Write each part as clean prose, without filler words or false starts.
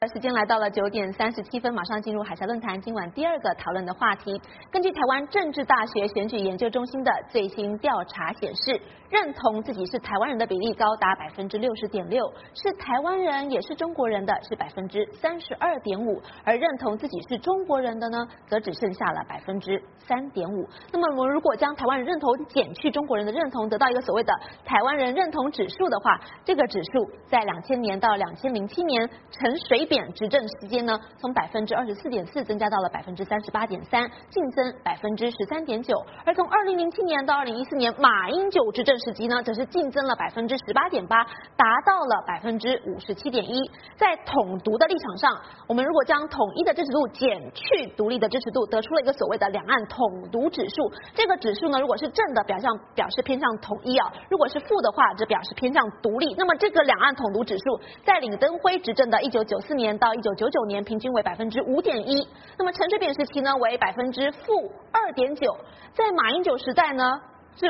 时间来到了9:37，马上进入海峡论坛今晚第二个讨论的话题。根据台湾政治大学选举研究中心的最新调查显示，认同自己是台湾人的比例高达60.6%，是台湾人也是中国人的是32.5%，而认同自己是中国人的呢，则只剩下了3.5%。那么我们如果将台湾人认同减去中国人的认同，得到一个所谓的台湾人认同指数的话，这个指数在2000年到2007年呈水扁执政时间呢，从24.4%增加到了38.3%，净增13.9%。而从2007年到2014年马英九执政时期呢，则是净增了18.8%，达到了57.1%。在统独的立场上，我们如果将统一的支持度减去独立的支持度，得出了一个所谓的两岸统独指数。这个指数呢，如果是正的表示偏向统一啊，如果是负的话，则表示偏向独立。那么这个两岸统独指数，在李登辉执政的1994年到1999年平均为5.1%，那么陈水扁时期呢为-2.9%，在马英九时代呢是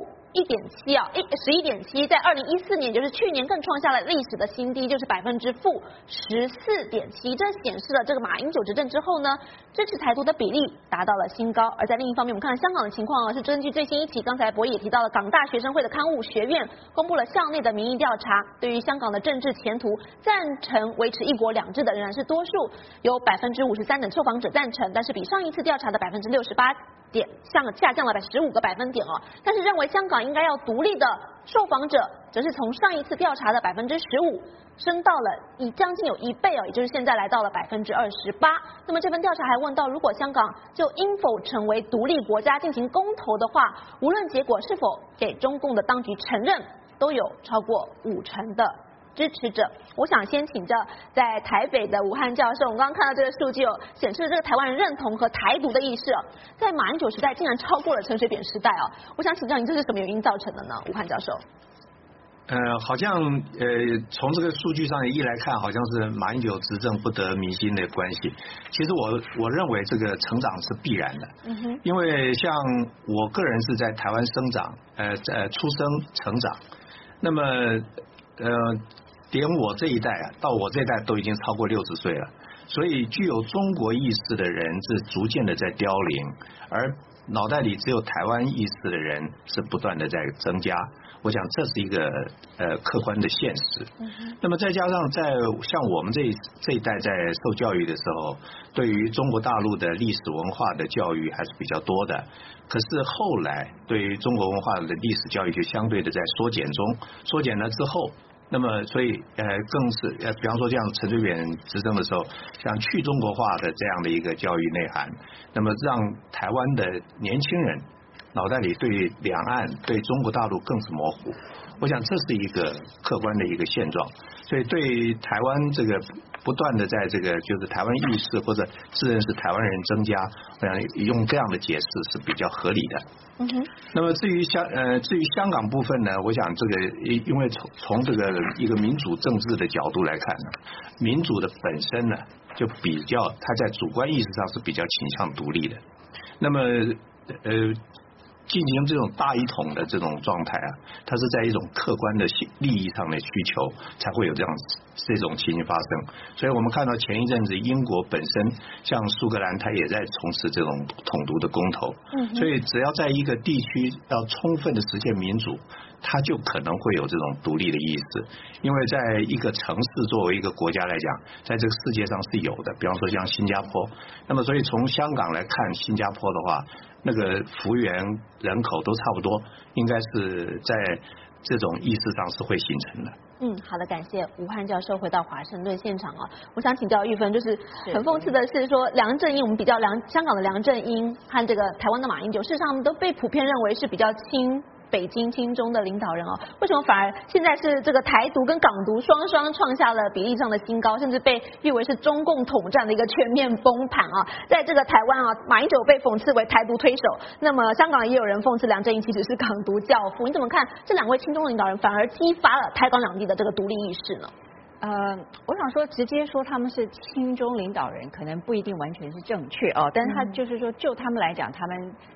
-1.7%啊，11.7%，在2014年，就是去年更创下了历史的新低，就是-14.7%。这显示了这个马英九执政之后呢，支持台独的比例达到了新高。而在另一方面，我们看香港的情况啊，是根据最新一期，刚才博弈也提到了港大学生会的刊物学院公布了校内的民意调查，对于香港的政治前途，赞成维持一国两制的仍然是多数，有53%的受访者赞成，但是比上一次调查的68%。下降了15个百分点哦，但是认为香港应该要独立的受访者，则是从上一次调查的15%升到了将近有1倍哦，也就是现在来到了28%。那么这份调查还问到，如果香港就应否成为独立国家进行公投的话，无论结果是否给中共的当局承认，都有超过50%的支持者。我想先请教在台北的武汉教授，我们刚刚看到这个数据哦，显示这个台湾人认同和台独的意识哦，在马英九时代竟然超过了陈水扁时代哦。我想请教您，这是什么原因造成的呢？武汉教授。 好像从这个数据上一来看，好像是马英九执政不得民心的关系。其实我认为这个成长是必然的，因为像我个人是在台湾生长，出生成长，那么连我这一代啊，到我这一代都已经超过60岁了，所以具有中国意识的人是逐渐的在凋零，而脑袋里只有台湾意识的人是不断的在增加。我想这是一个客观的现实。那么再加上像我们这一代在受教育的时候，对于中国大陆的历史文化的教育还是比较多的。可是后来对于中国文化的历史教育就相对的在缩减了之后。那么，所以更是比方说，像陈水扁执政的时候，像去中国化的这样的一个教育内涵，那么让台湾的年轻人脑袋里对两岸、对中国大陆更是模糊。我想这是一个客观的一个现状，所以对台湾这个不断的在这个就是台湾意识或者自认是台湾人增加，我想用这样的解释是比较合理的。那么至于香港部分呢，我想这个因为从这个一个民主政治的角度来看呢，民主的本身呢就比较它在主观意识上是比较倾向独立的。那么进行这种大一统的这种状态啊，它是在一种客观的利益上的需求才会有这种情形发生。所以我们看到前一阵子英国本身像苏格兰，它也在从事这种统独的公投。所以只要在一个地区要充分的实现民主，它就可能会有这种独立的意思。因为在一个城市作为一个国家来讲，在这个世界上是有的，比方说像新加坡。那么所以从香港来看新加坡的话，那个幅员人口都差不多，应该是在这种意识上是会形成的。 好的，感谢武汉教授回到华盛顿现场啊。我想请教玉芬，就是很讽刺的是说，梁振英，我们比较香港的梁振英和这个台湾的马英九，事实上他们都被普遍认为是比较亲北京亲中的领导人哦，为什么反而现在是这个台独跟港独双双创下了比例上的新高，甚至被誉为是中共统战的一个全面崩盘啊？在这个台湾啊，马英九被讽刺为台独推手，那么香港也有人讽刺梁振英其实是港独教父，你怎么看这两位亲中领导人反而激发了台港两地的这个独立意识呢？ 我想说，直接说他们是亲中领导人，可能不一定完全是正确哦。但是他就是说，就他们来讲，他们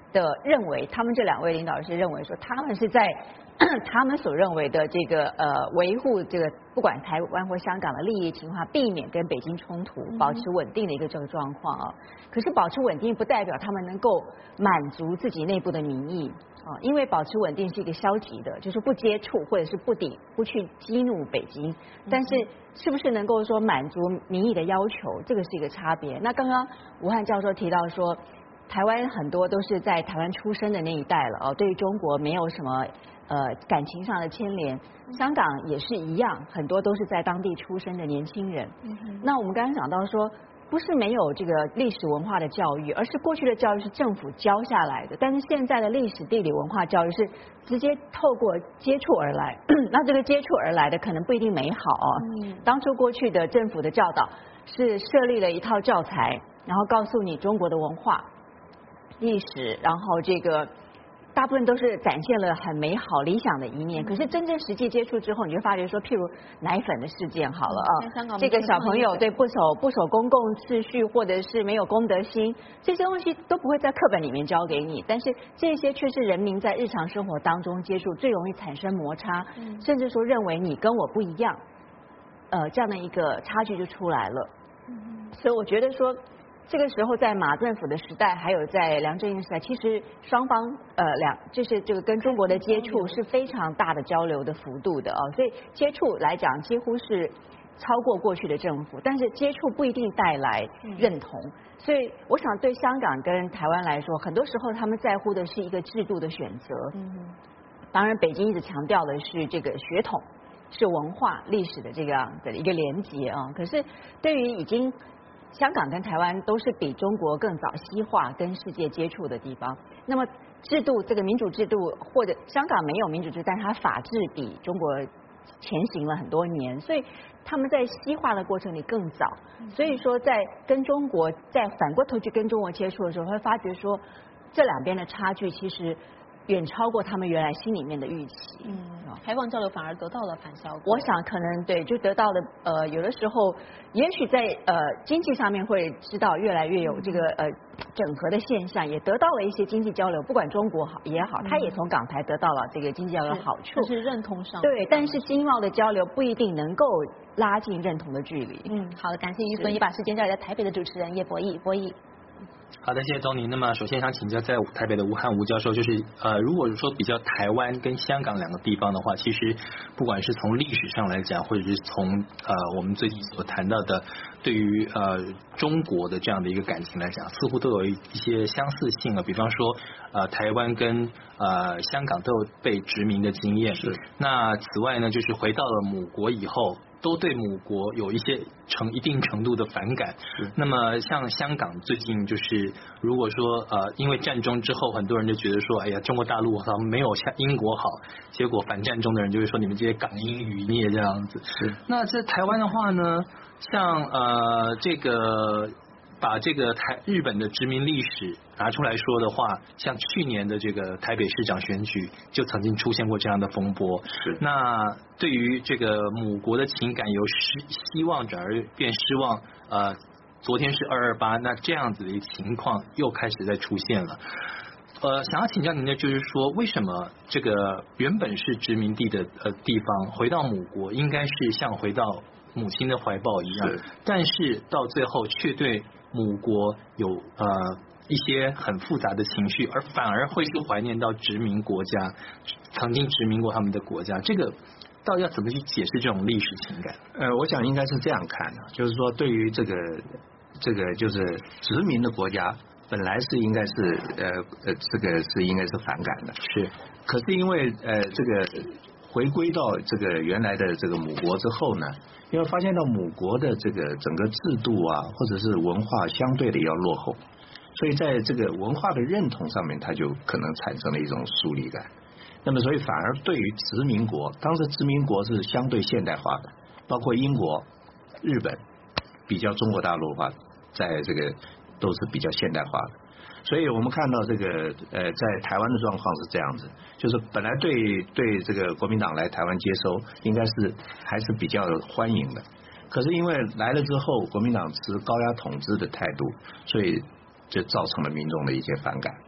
的认为，他们这2位领导人是认为说，他们是在他们所认为的这个维护这个不管台湾或香港的利益情况，避免跟北京冲突，保持稳定的一个这个状况啊。可是保持稳定不代表他们能够满足自己内部的民意啊，因为保持稳定是一个消极的，就是不接触或者是不去激怒北京，但是是不是能够说满足民意的要求，这个是一个差别。那刚刚吴汉教授提到说，台湾很多都是在台湾出生的那一代了哦，对于中国没有什么感情上的牵连，香港也是一样，很多都是在当地出生的年轻人。那我们刚刚讲到说，不是没有这个历史文化的教育，而是过去的教育是政府教下来的，但是现在的历史地理文化教育是直接透过接触而来，那这个接触而来的可能不一定美好哦。当初过去的政府的教导是设立了一套教材，然后告诉你中国的文化、历史，然后这个大部分都是展现了很美好理想的一面，可是真正实际接触之后，你就发觉说，譬如奶粉的事件好了啊，这个小朋友对不守公共秩序，或者是没有公德心，这些东西都不会在课本里面教给你，但是这些却是人民在日常生活当中接触最容易产生摩擦，甚至说认为你跟我不一样，这样的一个差距就出来了。所以我觉得说，这个时候在马政府的时代，还有在梁振英时代，其实双方就是这个跟中国的接触是非常大的交流的幅度的所以接触来讲几乎是超过过去的政府，但是接触不一定带来认同。所以我想对香港跟台湾来说，很多时候他们在乎的是一个制度的选择。当然北京一直强调的是这个血统，是文化历史的这样的一个连结可是对于已经香港跟台湾都是比中国更早西化跟世界接触的地方，那么制度这个民主制度，或者香港没有民主制度，但它法治比中国前行了很多年，所以他们在西化的过程里更早，所以说在跟中国在反过头去跟中国接触的时候，会发觉说这两边的差距其实远超过他们原来心里面的预期。 开放交流反而得到了反效果。 我想可能对，就得到的有的时候，也许在经济上面会知道越来越有这个整合的现象，也得到了一些经济交流，不管中国好也好，他也从港台得到了这个经济交流的好处， 是认同上。 对，但是经贸的交流不一定能够拉近认同的距离。 好的，感谢玉芬，也把时间交给台北的主持人叶博弈。博弈。 好的，谢谢东尼。那么首先想请教在台北的吴汉吴教授，就是如果说比较台湾跟香港两个地方的话，其实不管是从历史上来讲，或者是从我们最近所谈到的对于中国的这样的一个感情来讲，似乎都有一些相似性比方说台湾跟香港都有被殖民的经验。 是。 那此外呢，就是回到了母国以后，都对母国有一些一定程度的反感。那么像香港最近就是如果说因为战争之后，很多人就觉得说，哎呀，中国大陆好像没有像英国好，结果反战中的人就会说你们这些港英余孽这样子。那在台湾的话呢，像这个把这个日本的殖民历史拿出来说的话，像去年的这个台北市长选举就曾经出现过这样的风波。那对于这个母国的情感由希望转而变失望，昨天是228，那这样子的一个情况又开始在出现了。想要请教您的就是说，为什么这个原本是殖民地的地方回到母国，应该是像回到母亲的怀抱一样，但是到最后却对母国有一些很复杂的情绪，而反而会去怀念到殖民国家曾经殖民过他们的国家，这个到底要怎么去解释这种历史情感？ 我想应该是这样看的，就是说对于这个就是殖民的国家，本来是应该是这个是应该是反感的， 是。 可是因为这个回归到这个原来的这个母国之后呢，因为发现到母国的这个整个制度啊，或者是文化相对的要落后，所以在这个文化的认同上面，它就可能产生了一种疏离感。那么所以反而对于殖民国，当时殖民国是相对现代化的，包括英国、日本比较中国大陆的话，在这个都是比较现代化的。所以我们看到这个在台湾的状况是这样子，就是本来对这个国民党来台湾接收应该是还是比较欢迎的，可是因为来了之后国民党持高压统治的态度，所以就造成了民众的一些反感。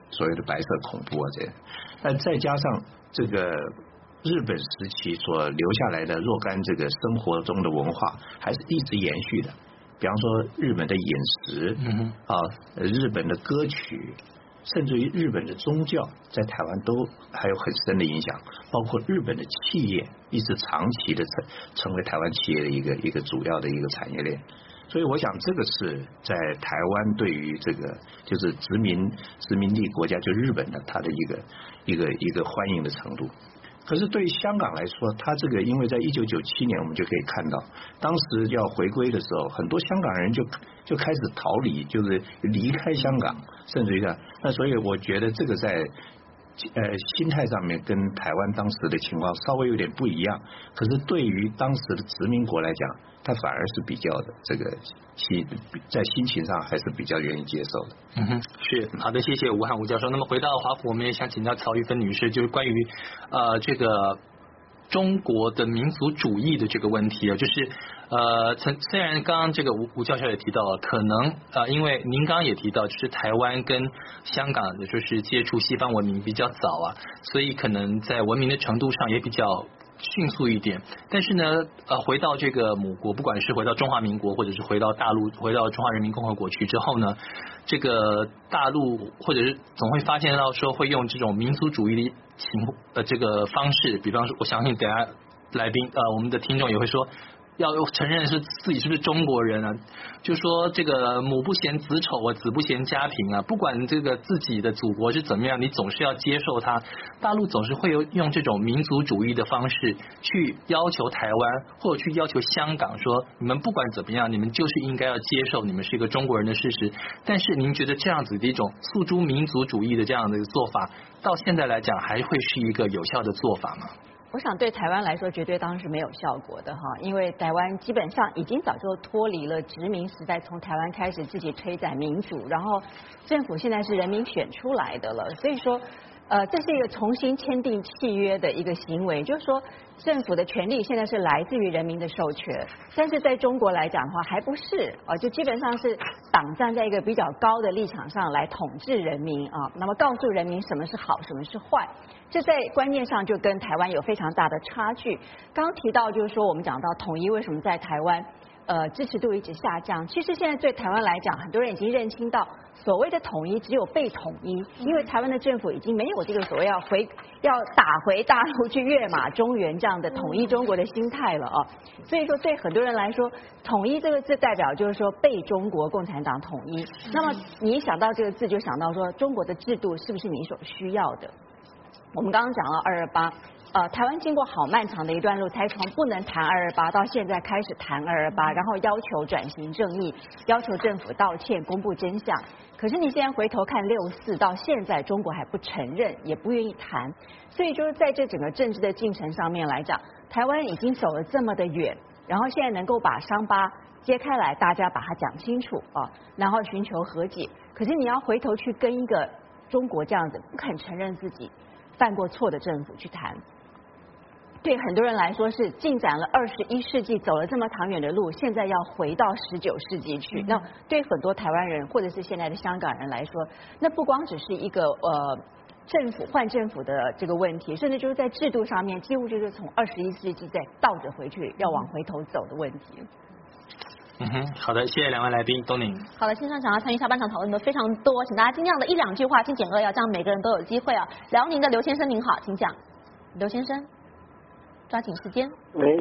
所谓的白色恐怖啊这样，但再加上这个日本时期所留下来的若干这个生活中的文化，还是一直延续的。比方说日本的饮食，日本的歌曲，甚至于日本的宗教，在台湾都还有很深的影响。包括日本的企业，一直长期的成为台湾企业的一个主要的一个产业链。所以我想，这个是在台湾对于这个就是殖民地国家就日本的它的一个欢迎的程度。可是对于香港来说，它这个因为在1997年我们就可以看到，当时要回归的时候，很多香港人就开始逃离，就是离开香港，甚至于那所以我觉得这个在心态上面跟台湾当时的情况稍微有点不一样。可是对于当时的殖民国来讲，它反而是比较的这个在心情上还是比较愿意接受的。 是好的，谢谢吴汉吴教授。那么回到华府，我们也想请教曹玉芬女士，就是关于这个中国的民族主义的这个问题啊，就是虽然刚刚这个吴教授也提到了，可能因为您刚刚也提到，就是台湾跟香港的就是接触西方文明比较早啊，所以可能在文明的程度上也比较迅速一点。但是呢，回到这个母国，不管是回到中华民国，或者是回到大陆，回到中华人民共和国去之后呢，这个大陆或者是总会发现到说会用这种民族主义的这个方式，比方说，我相信等下来宾我们的听众也会说，要承认是自己是不是中国人啊，就说这个母不嫌子丑啊，子不嫌家贫啊，不管这个自己的祖国是怎么样，你总是要接受它。大陆总是会用这种民族主义的方式去要求台湾，或者去要求香港说，你们不管怎么样，你们就是应该要接受你们是一个中国人的事实。但是您觉得这样子的一种诉诸民族主义的这样的一个做法，到现在来讲还会是一个有效的做法吗？ 我想对台湾来说，绝对当然是没有效果的哈，因为台湾基本上已经早就脱离了殖民时代，从台湾开始自己推展民主，然后政府现在是人民选出来的了，所以说这是一个重新签订契约的一个行为，就是说政府的权利现在是来自于人民的授权，但是在中国来讲的话还不是就基本上是党站在一个比较高的立场上来统治人民那么告诉人民什么是好，什么是坏，这在观念上就跟台湾有非常大的差距。刚刚提到就是说我们讲到统一为什么在台湾支持度一直下降，其实现在对台湾来讲，很多人已经认清到所谓的统一只有被统一，因为台湾的政府已经没有这个所谓要打回大陆去跃马中原这样的统一中国的心态了所以说对很多人来说，统一这个字代表就是说被中国共产党统一。那么你一想到这个字，就想到说中国的制度是不是你所需要的？我们刚刚讲了228，台湾经过好漫长的一段路，才从不能谈228到现在开始谈228，然后要求转型正义，要求政府道歉，公布真相。可是你现在回头看64，到现在中国还不承认，也不愿意谈，所以就是在这整个政治的进程上面来讲，台湾已经走了这么的远，然后现在能够把伤疤揭开来，大家把它讲清楚然后寻求和解。可是你要回头去跟一个中国这样子不肯承认自己犯过错的政府去谈，对很多人来说是进展了21世纪，走了这么长远的路，现在要回到19世纪去。那对很多台湾人或者是现在的香港人来说，那不光只是一个政府换政府的这个问题，甚至就是在制度上面，几乎就是从21世纪再倒着回去，要往回头走的问题。 好的，谢谢两位来宾，东宁。 好的，线上想要参与下半场讨论的非常多，请大家尽量的1、2句话，请简扼要，这样每个人都有机会辽宁的刘先生您好，请讲。刘先生，抓紧时间。 喂，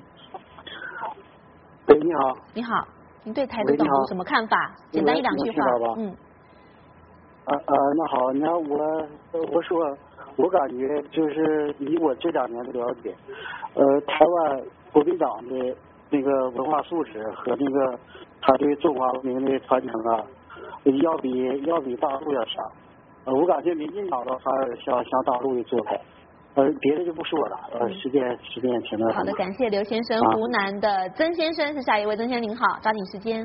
你好。 你好，您对台独总有什么看法？简单1、2句话。 那好，那我说，我感觉就是以我这2年的了解，台湾国民党的那个文化素质和那个他对中华文明的传承要比大陆要强。我感觉民进党的反而向大陆的做法。别的就不说了。时间前面。 好的，感谢刘先生。湖南的曾先生是下一位，曾先生您好，抓紧时间。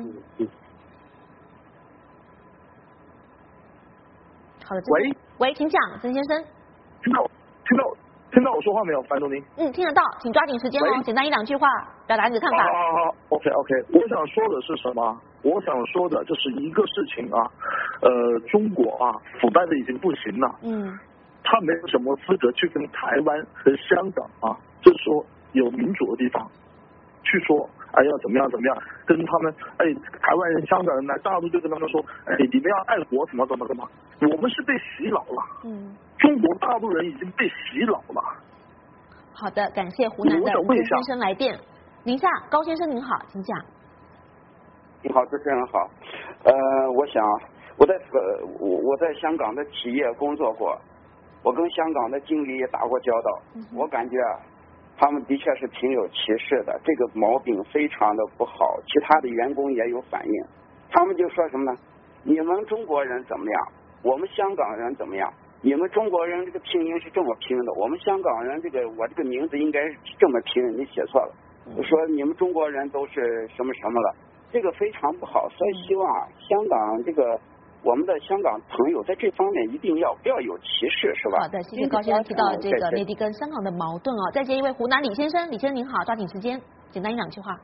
好的，喂，请讲，曾先生。 听到。 听到我说话没有，樊总您？ 听得到，请抓紧时间哦，简单1、2句话表达你的看法。 好 ，OK， 我想说的是什么？我想说的就是一个事情啊，中国啊，腐败的已经不行了。他没有什么资格去跟台湾和香港啊，就是说有民主的地方，去说要怎么样怎么样，跟他们台湾人、香港人来大陆就跟他们说，你们要爱国怎么。我们是被洗脑了。中国大陆人已经被洗脑了。 好的，感谢湖南的高先生来电。宁夏高先生您好，请讲。 你好，主持人好。我想我在香港的企业工作过，我跟香港的经理也打过交道，我感觉他们的确是挺有歧视的，这个毛病非常的不好。其他的员工也有反映，他们就说什么呢？你们中国人怎么样？我们香港人怎么样？你们中国人这个拼音是这么拼的，我们香港人我这个名字应该是这么拼，你写错了。说你们中国人都是什么什么了，这个非常不好。所以希望香港我们的香港朋友在这方面一定不要有歧视，是吧？ 好的，谢谢高先生提到这个内地跟香港的矛盾哦。再接一位湖南李先生，李先生您好，抓紧时间，简单1、2句话。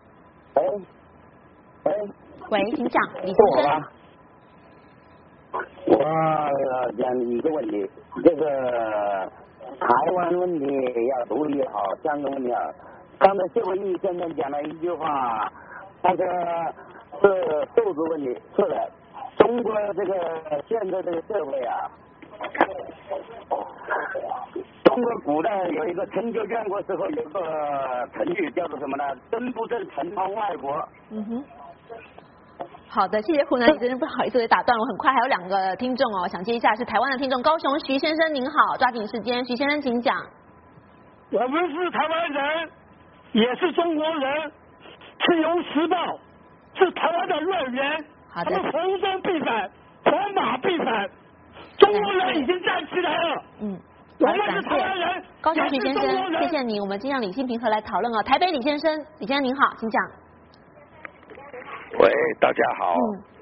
喂，请讲，李先生。 我讲一个问题，这个台湾问题要独立好，香港问题好。刚才谢伟毅先生讲了一句话，他说是素质问题，是的。中国这个现在这个社会啊，中国古代有一个春秋战国时候有个成语叫做什么呢？真不正，成邦外国。 好的，谢谢湖南李先生，不好意思，我打断了，我很快还有2个听众哦，想接一下是台湾的听众高雄徐先生，您好，抓紧时间，徐先生请讲。 我们是台湾人，也是中国人，自由时报是台湾的乐园，他们逢中必反，逢马必反，中国人已经站起来了。我们是台湾人， 高雄徐先生，谢谢你，我们尽量理性平和来讨论哦。台北李先生，李先生您好，请讲。 喂，大家好。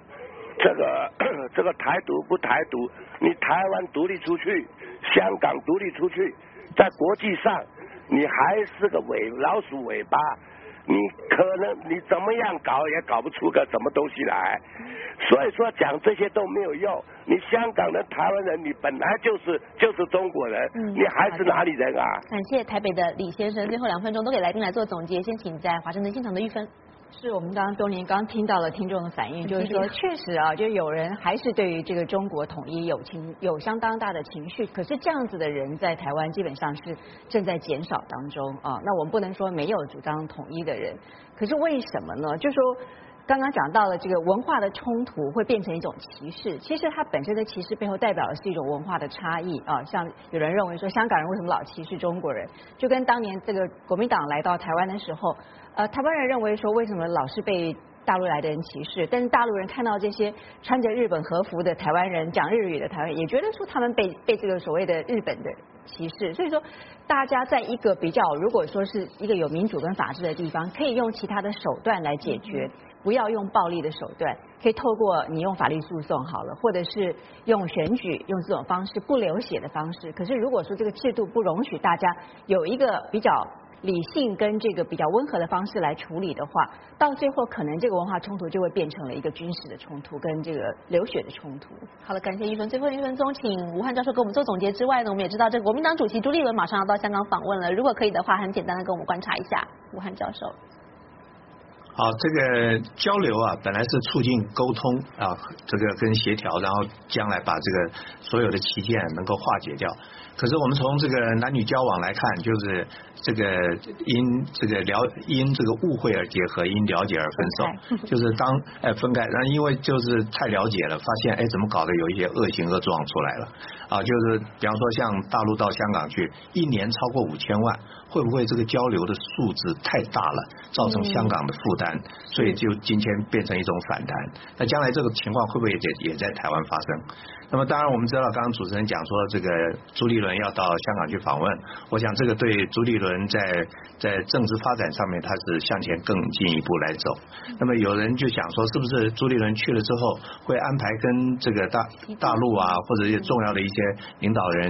这个台独不台独，你台湾独立出去，香港独立出去，在国际上你还是个老鼠尾巴，你可能你怎么样搞也搞不出个什么东西来。所以说讲这些都没有用。你香港人、台湾人，你本来就是中国人，你还是哪里人啊？ 感谢台北的李先生，最后2分钟都给来宾来做总结，先请在华盛顿现场的玉芬。 是我们刚刚听到了听众的反应，就是说确实啊，就有人还是对于这个中国统一有相当大的情绪，可是这样子的人在台湾基本上是正在减少当中啊。那我们不能说没有主张统一的人，可是为什么呢？就是说刚刚讲到了这个文化的冲突会变成一种歧视，其实它本身的歧视背后代表的是一种文化的差异啊。像有人认为说香港人为什么老歧视中国人，就跟当年这个国民党来到台湾的时候。台湾人认为说，为什么老是被大陆来的人歧视？但是大陆人看到这些穿着日本和服的台湾人，讲日语的台湾人，也觉得说他们被这个所谓的日本的歧视。所以说，大家在一个比较，如果说是一个有民主跟法治的地方，可以用其他的手段来解决，不要用暴力的手段，可以透过你用法律诉讼好了，或者是用选举，用这种方式不流血的方式。可是如果说这个制度不容许大家有一个比较理性跟这个比较温和的方式来处理的话，到最后可能这个文化冲突就会变成了一个军事的冲突跟这个流血的冲突。 好的，感谢玉芬。最后1分钟，请吴汉教授给我们做总结之外呢，我们也知道这个国民党主席朱立伦马上要到香港访问了，如果可以的话，很简单的跟我们观察一下，吴汉教授。 好，这个交流啊，本来是促进沟通啊，这个跟协调，然后将来把这个所有的歧见能够化解掉。可是我们从这个男女交往来看，就是这个因这个误会而结合，因了解而分手，就是分开，然后因为就是太了解了，发现怎么搞得有一些恶行恶状出来了啊，就是比方说像大陆到香港去，1年超过5000万，会不会这个交流的数字太大了，造成香港的负担，所以就今天变成一种反弹。那将来这个情况会不会也在台湾发生？那么当然我们知道，刚刚主持人讲说这个朱立伦要到香港去访问，我想这个对朱立伦在政治发展上面他是向前更进一步来走。那么有人就想说，是不是朱立伦去了之后会安排跟这个大陆啊或者一些重要的一些领导人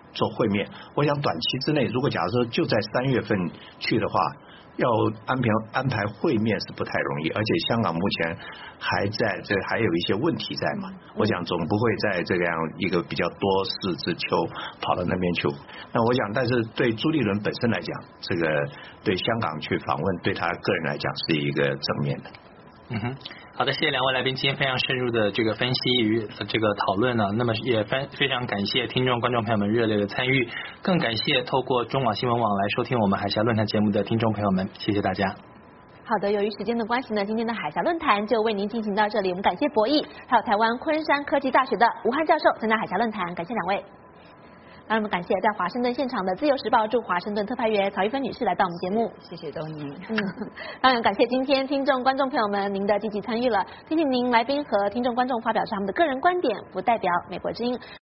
做会面。我想短期之内，如果假如说就在3月份去的话，要安排会面是不太容易，而且香港目前还有一些问题在嘛，我想总不会在这样一个比较多事之秋跑到那边去。那我想，但是对朱立伦本身来讲，这个对香港去访问，对他个人来讲是一个正面的。 好的，谢谢两位来宾今天非常深入的这个分析与这个讨论呢。那么也非常感谢听众观众朋友们热烈的参与，更感谢透过中广新闻网来收听我们海峡论坛节目的听众朋友们，谢谢大家。 好的，由于时间的关系呢，今天的海峡论坛就为您进行到这里。我们感谢博弈，还有台湾昆山科技大学的吴汉教授参加海峡论坛，感谢两位。那我们感谢在华盛顿现场的自由时报驻华盛顿特派员曹玉芬女士来到我们节目， 谢谢东宁。 当然感谢今天听众观众朋友们您的积极参与了，提醒您来宾和听众观众发表他们的个人观点，不代表美国之音。